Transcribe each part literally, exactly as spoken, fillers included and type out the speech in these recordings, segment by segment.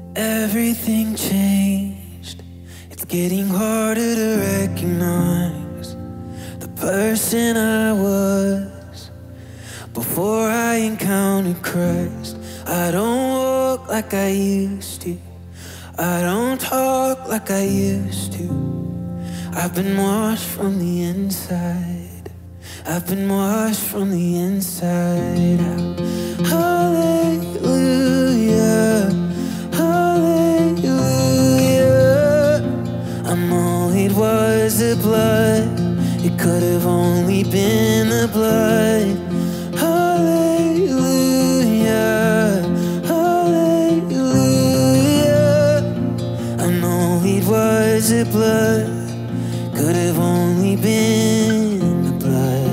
Everything changed. It's getting harder to recognize the person I was before I encountered Christ. I don't walk like I used to. I don't talk like I used to. I've been washed from the inside. I've been washed from the inside out. Hallelujah, hallelujah. I know it was the blood. It could have only been the blood. Hallelujah, hallelujah. I know it was the blood. Could have only been the blood.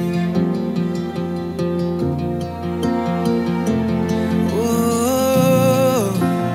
Whoa.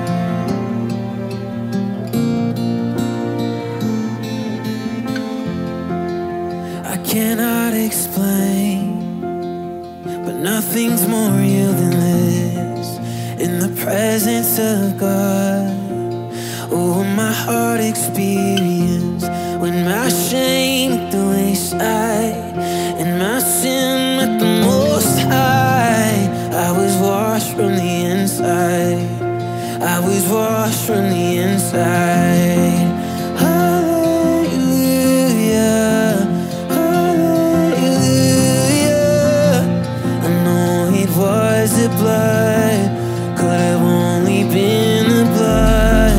I cannot explain, but nothing's more real than this. In the presence of God, oh, my heart experienced when my shame at the wayside and my sin at the most high. I was washed from the inside. I was washed from the inside. Hallelujah, hallelujah. I know it was the blood. Could have only been the blood.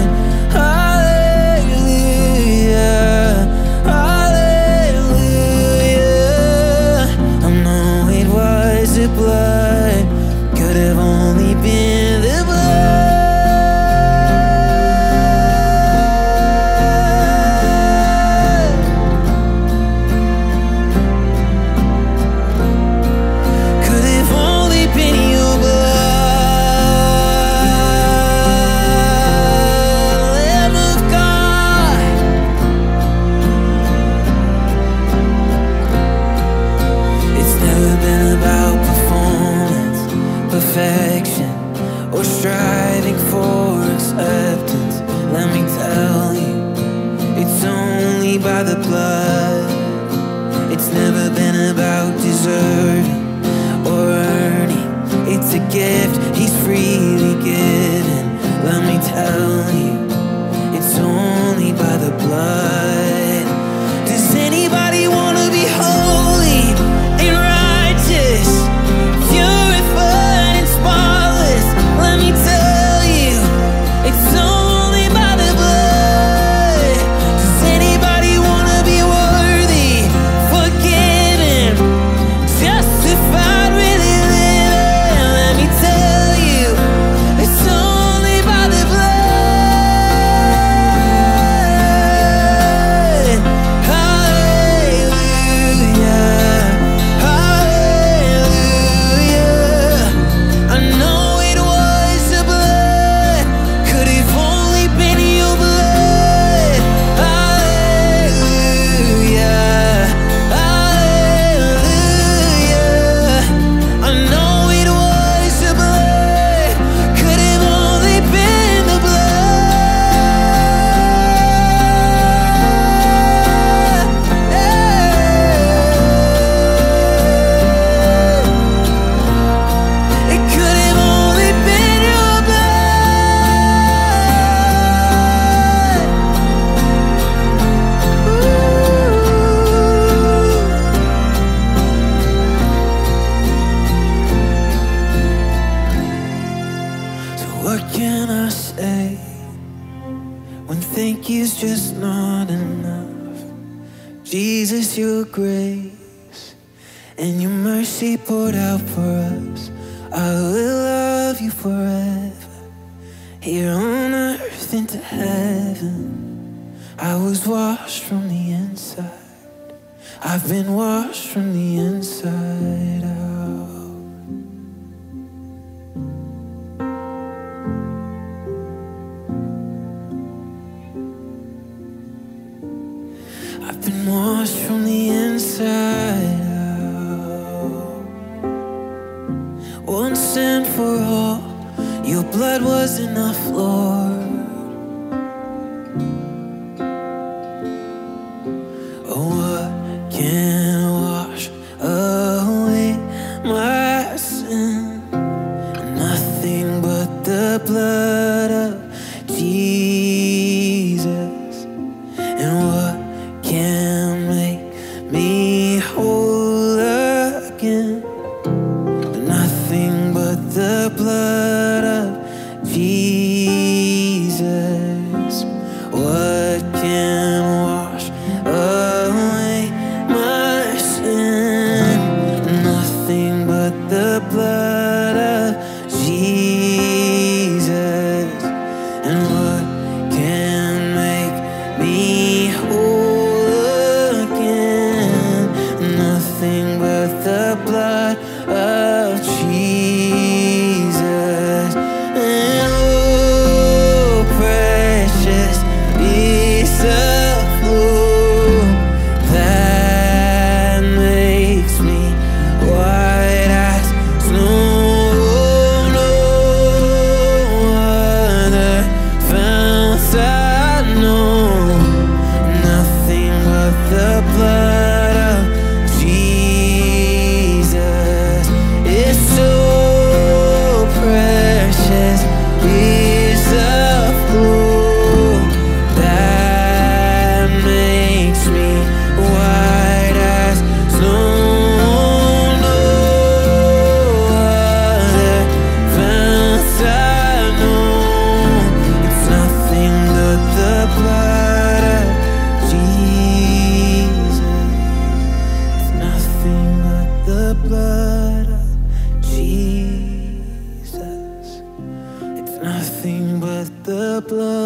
Blood could have only been the blood. Could have only been your blood, Lamb of God. It's never been about perfection or striving for acceptance. Let me tell you, it's only by the blood. It's never been about deserving or earning. It's a gift He's freely given. Let me tell you, it's only by the blood. Does anybody want to be holy and righteous, purified and spotless? Let me tell you, it's only by the blood. Does anybody want to be worthy, forgiven, justified, really living? Let me tell you, it's only by the blood. Hallelujah, hallelujah. I know it was the blood. Could have only been your blood. Hallelujah, hallelujah. I know it was the blood. Could have only been the blood. It could have only been your blood. So what can I say when thank you's just not enough? Jesus, your grace and your mercy poured out for us. I will love you forever, here on earth into heaven. I was washed from the inside. I've been washed from the inside out. I've been washed from the inside out. Once and for all, your blood blood was enough, Lord. Oh, what can wash away my sin? Nothing but the blood of Jesus. And what can make me whole again? Nothing but the blood of Jesus. What can wash away my sin? Nothing but the blood of Jesus. And what can make me whole again? Nothing but the blood of Jesus. And oh, precious piece of blue that makes me white as snow. No other fount I know. Nothing but the blood of Jesus. It's so precious, piece of blue that makes me white as snow. No other fount I know. It's nothing but the blood of Jesus. It's nothing but the blood of Jesus. It's nothing but the blood